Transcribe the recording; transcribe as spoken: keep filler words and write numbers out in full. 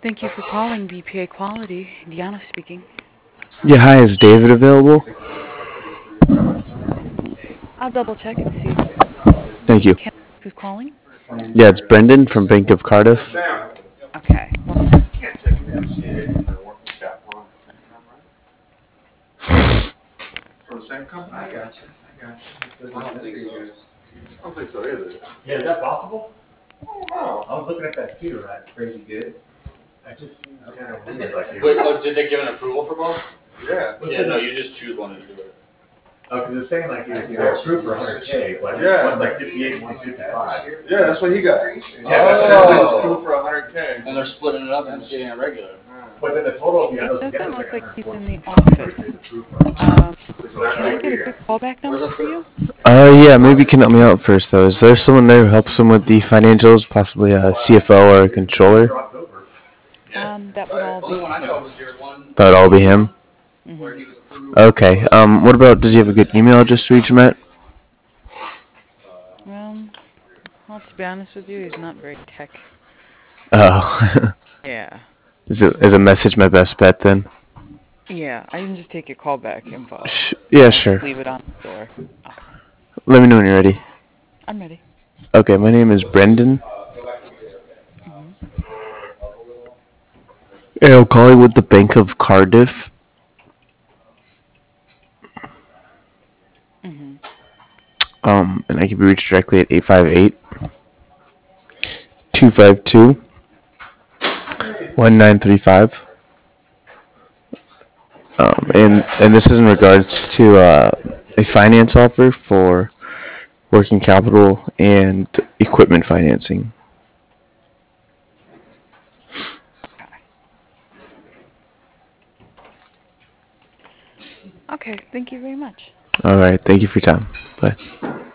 Thank you for calling B P A Quality. Diana speaking. Yeah, hi, is David available? I'll double check and see. Thank you. Can who's calling? Yeah, it's Brendan from Bank of Cardiff. Okay. One From the same company? I got you. I got you. I don't think so. I don't think so either. Yeah, is that possible? Oh, I was looking at that too, and that's crazy good. I just seems kind of weird, like. Wait, oh, did they give an approval for both? yeah. Yeah, no, you just choose one to do it. Oh, because it's saying like you're, you're approved for one hundred K, but Yeah. one's like fifty-eight, one's fifty-five. Yeah, that's what he got. Yeah, that's Oh. Approved for one hundred K. And they're splitting it up and just getting a regular. But then the total, if you It add those doesn't together, it's look like like he's in the one hundred forty. office. Um, So that's can I like get a weird. quick callback number Where's for you? Uh, yeah, maybe you can help me out first, though. Is there someone there who helps him with the financials, possibly a C F O or a controller? Um, that would all The only be. one I know was your one. That would all be him? Mhm. Where he was approved. Okay, um, what about, does he have a good email address to reach him at? Um, well, to be honest with you, he's not very tech. Oh. Yeah. Is it, is a message my best bet, then? Yeah, I can just take your callback info. Sh- yeah, I'll sure. just leave it on the door. Let me know when you're ready. I'm ready. Okay, my name is Brendan. Mhm. And I'm calling with the Bank of Cardiff. Mhm. Um, and I can be reached directly at eight five eight, two five two, one nine three five. Um, and, and this is in regards to uh, a finance offer for working capital and equipment financing. Okay. Thank you very much. All right, thank you for your time. Bye.